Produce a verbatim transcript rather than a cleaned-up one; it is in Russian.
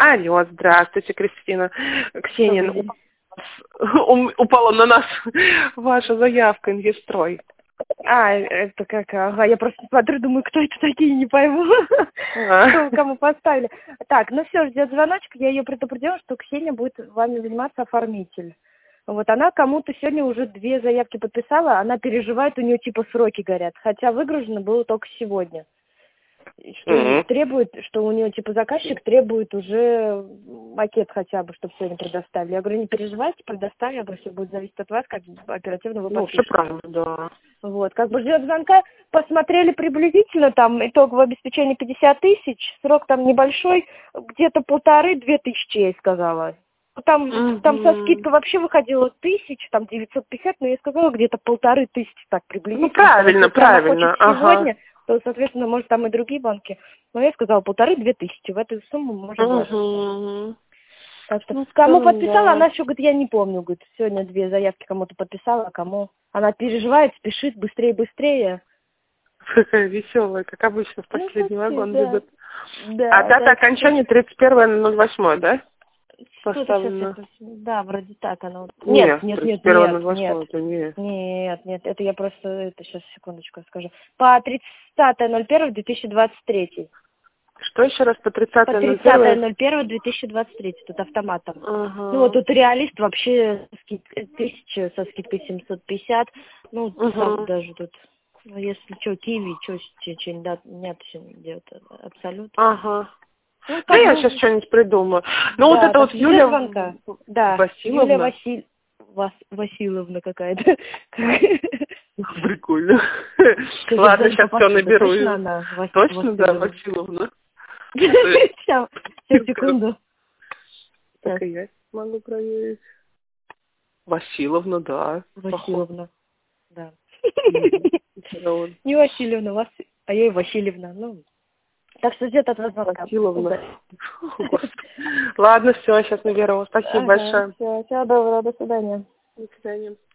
Алло, здравствуйте, Кристина. Ксения, упала, упала на нас ваша заявка, инвестрой. А, это как, ага, я просто смотрю, думаю, кто это такие, не пойму, А. кому поставили. Так, ну все, ждет звоночек, я ее предупредила, что Ксения будет вами заниматься, оформитель. Вот она кому-то сегодня уже две заявки подписала, она переживает, у нее типа сроки горят, хотя выгружено было только сегодня. Что Mm-hmm. требует, что у нее типа заказчик требует уже макет хотя бы, чтобы сегодня предоставили. Я говорю, не переживайте, предоставим, это все будет зависеть от вас, как оперативно вы подпишете. Ну, все правильно, да. Вот, как бы ждет звонка, посмотрели приблизительно, там итоговое обеспечение пятьдесят тысяч, срок там небольшой, где-то полторы-две тысячи, я ей сказала. Там, mm-hmm. там со скидкой вообще выходило тысяч, там девятьсот пятьдесят, но я сказала где-то полторы тысячи, так приблизительно. Ну, правильно, правильно. Сегодня, ага. то, соответственно, может, там и другие банки. Но я сказала, полторы-две тысячи, в эту сумму можно вложить. Угу. Так что, Ну, кому да. подписала, она еще говорит, я не помню, говорит, сегодня две заявки кому-то подписала, а кому. Она переживает, спешит, быстрее, быстрее. Какая веселая, как обычно, в последний ну, вагон да. бегут. Да, а дата да, окончания тридцать первое ноль восьмое, да? Поставлено. Сейчас я... Да, вроде так оно. Нет, Нет, нет, тридцать нет, первое нет, ноль восьмое, нет. это не... Нет, нет, это я просто, это сейчас, секундочку скажу. По тридцатое ноль первое две тысячи двадцать третий. Что еще раз по тридцатое ноль первое? По тридцатое ноль первое две тысячи двадцать третий, тут автоматом. Ага. Ну вот тут реалист вообще тысяча со скидкой семьсот пятьдесят. Ну, угу. сам даже тут. Ну, если что, киви, что, что-нибудь, да, нет, где абсолют. Ага. Ну, да я бы... сейчас что-нибудь придумаю. Ну, да, вот это вот Юля звонка. Да, Васильевна. Юлия Василь... Вас... Васильевна какая-то. Прикольно. Скажи, ладно, сейчас все наберу. Точно она? Вас... Точно, да, Васильевна. Сейчас, секунду. Так и я могу проверить. Васильевна, да. Васильевна, да. Mm-hmm. Не Васильевна, Вас... а я и Васильевна. Ну, так что где-то от вас звонка. Васильевна. Ладно, все, сейчас наберу. Спасибо ага, большое. Все, всего доброго, до свидания. До свидания.